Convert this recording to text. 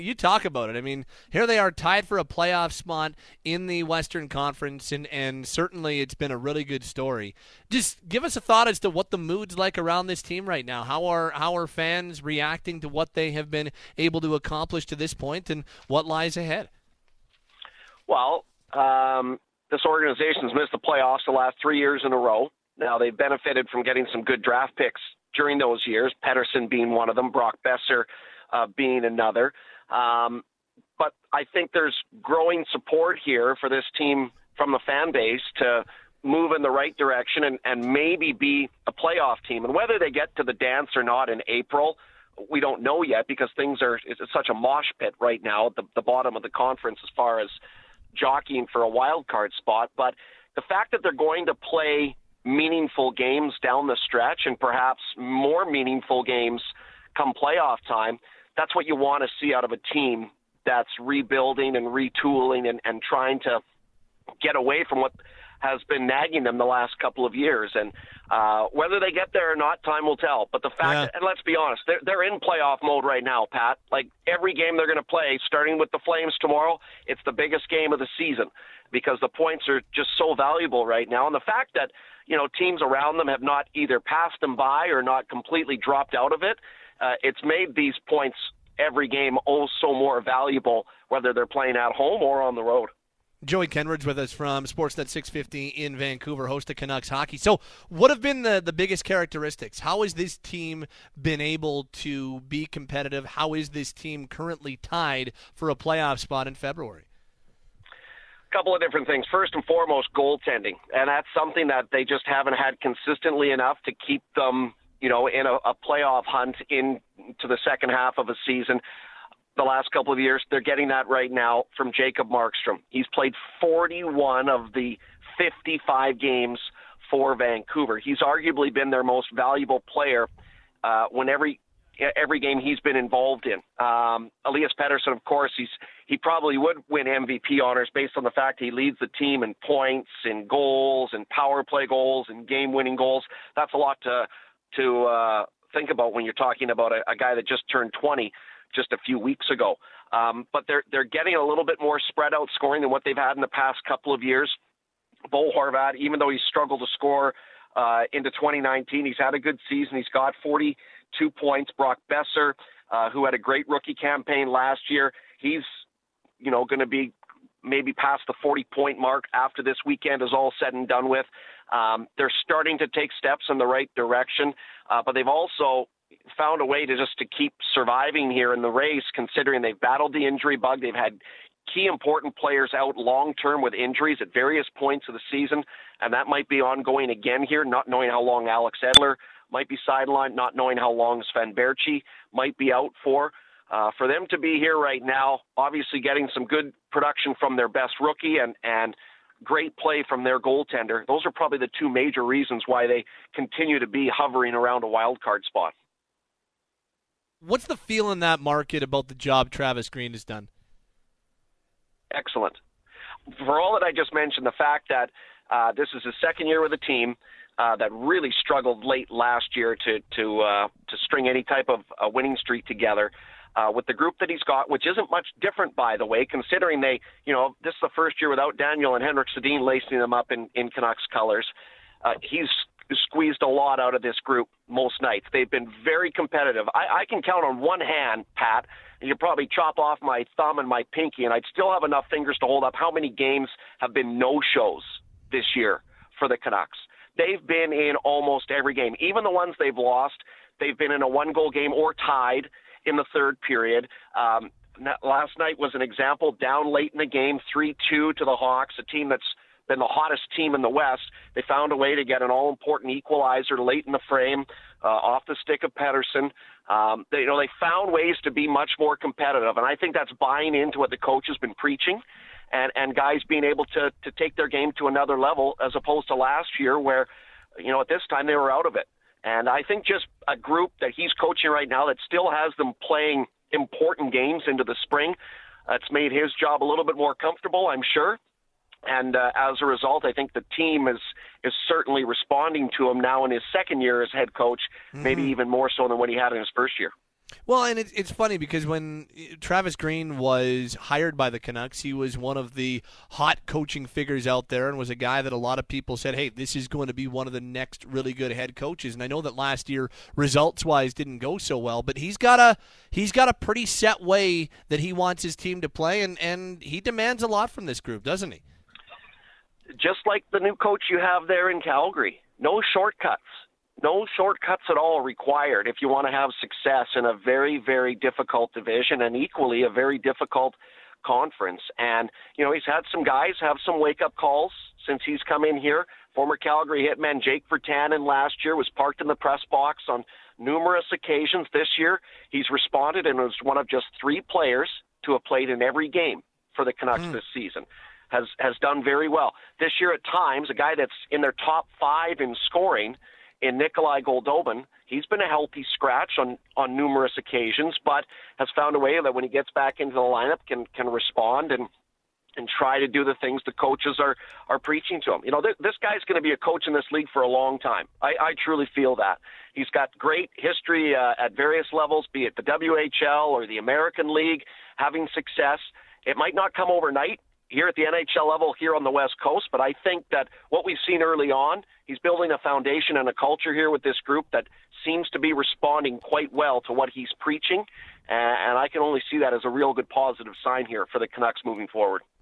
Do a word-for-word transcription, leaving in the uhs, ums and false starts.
You talk about it. I mean, here they are tied for a playoff spot in the Western Conference, and, and certainly it's been a really good story. Just give us a thought as to what the mood's like around this team right now. How are how are fans reacting to what they have been able to accomplish to this point, and what lies ahead? Well, um, this organization's missed the playoffs the last three years in a row. Now, they've benefited from getting some good draft picks during those years, Pettersson being one of them, Brock Besser uh, being another. Um, but I think there's growing support here for this team from the fan base to move in the right direction and, and maybe be a playoff team. And whether they get to the dance or not in April, we don't know yet because things are it's such a mosh pit right now at the, the bottom of the conference as far as jockeying for a wild card spot. But the fact that they're going to play meaningful games down the stretch and perhaps more meaningful games come playoff time, that's what you want to see out of a team that's rebuilding and retooling and, and trying to get away from what has been nagging them the last couple of years. And uh, whether they get there or not, time will tell. But the fact, yeah. that, and let's be honest, they're, they're in playoff mode right now, Pat. Like every game they're going to play, starting with the Flames tomorrow, it's the biggest game of the season because the points are just so valuable right now. And the fact that, you know, teams around them have not either passed them by or not completely dropped out of it, Uh, it's made these points every game oh so more valuable, whether they're playing at home or on the road. Joey Kenridge with us from Sportsnet six fifty in Vancouver, host of Canucks Hockey. So what have been the, the biggest characteristics? How has this team been able to be competitive? How is this team currently tied for a playoff spot in February? A couple of different things. First and foremost, goaltending. And that's something that they just haven't had consistently enough to keep them, you know, in a, a playoff hunt into the second half of a season. The last couple of years, they're getting that right now from Jacob Markstrom. He's played forty-one of the fifty-five games for Vancouver. He's arguably been their most valuable player uh, when every every game he's been involved in. Um, Elias Pettersson, of course, he's he probably would win M V P honors based on the fact he leads the team in points, in goals, in power play goals, and game-winning goals. That's a lot to to uh, think about when you're talking about a, a guy that just turned twenty just a few weeks ago. Um, but they're they're getting a little bit more spread out scoring than what they've had in the past couple of years. Bo Horvat, even though he's struggled to score uh, into twenty nineteen, he's had a good season. He's got forty-two points. Brock Besser, uh, who had a great rookie campaign last year, he's you know going to be maybe past the forty-point mark after this weekend is all said and done with. Um, they're starting to take steps in the right direction, uh, but they've also found a way to just to keep surviving here in the race, considering they've battled the injury bug. They've had key important players out long-term with injuries at various points of the season, and that might be ongoing again here, not knowing how long Alex Edler might be sidelined, not knowing how long Sven Berchi might be out for. Uh, for them to be here right now, obviously getting some good production from their best rookie and, and great play from their goaltender, those are probably the two major reasons why they continue to be hovering around a wild card spot. What's the feel in that market about the job Travis Green has done? Excellent. For all that I just mentioned, the fact that uh, this is his second year with the team uh, that really struggled late last year to to uh, to string any type of uh, winning streak together uh, with the group that he's got, which isn't much different, by the way, considering they, you know, this is the first year without Daniel and Henrik Sedin lacing them up in, in Canucks colors. Uh, he's squeezed a lot out of this group most nights. They've been very competitive. I, I can count on one hand, Pat, and you probably chop off my thumb and my pinky, and I'd still have enough fingers to hold up how many games have been no-shows this year for the Canucks. They've been in almost every game. Even the ones they've lost, they've been in a one-goal game or tied in the third period. Um, last night was an example, down late in the game, three two to the Hawks, a team that's been the hottest team in the West. They found a way to get an all-important equalizer late in the frame, uh, off the stick of Pettersson. Um, they, you know, they found ways to be much more competitive, and I think that's buying into what the coach has been preaching, and, and guys being able to to take their game to another level as opposed to last year where, you know, at this time they were out of it. And I think just a group that he's coaching right now that still has them playing important games into the spring, uh, it's made his job a little bit more comfortable, I'm sure. And uh, as a result, I think the team is is certainly responding to him now in his second year as head coach, mm-hmm. maybe even more so than what he had in his first year. Well, and it's it's funny because when Travis Green was hired by the Canucks, he was one of the hot coaching figures out there and was a guy that a lot of people said, hey, this is going to be one of the next really good head coaches. And I know that last year, results-wise, didn't go so well, but he's got a he's got a pretty set way that he wants his team to play, and, and he demands a lot from this group, doesn't he? Just like the new coach you have there in Calgary, no shortcuts. No shortcuts at all required if you want to have success in a very, very difficult division and equally a very difficult conference. And, you know, he's had some guys have some wake-up calls since he's come in here. Former Calgary hitman Jake Virtanen last year was parked in the press box on numerous occasions. This year, he's responded and was one of just three players to have played in every game for the Canucks mm. this season. Has, has done very well. This year at times, a guy that's in their top five in scoring in Nikolai Goldobin, he's been a healthy scratch on, on numerous occasions, but has found a way that when he gets back into the lineup can can respond and and try to do the things the coaches are are preaching to him. You know, th- this guy's going to be a coach in this league for a long time. I, I truly feel that. He's got great history uh, at various levels, be it the W H L or the American League, having success. It might not come overnight here at the N H L level here on the West Coast, but I think that what we've seen early on, he's building a foundation and a culture here with this group that seems to be responding quite well to what he's preaching, and I can only see that as a real good positive sign here for the Canucks moving forward.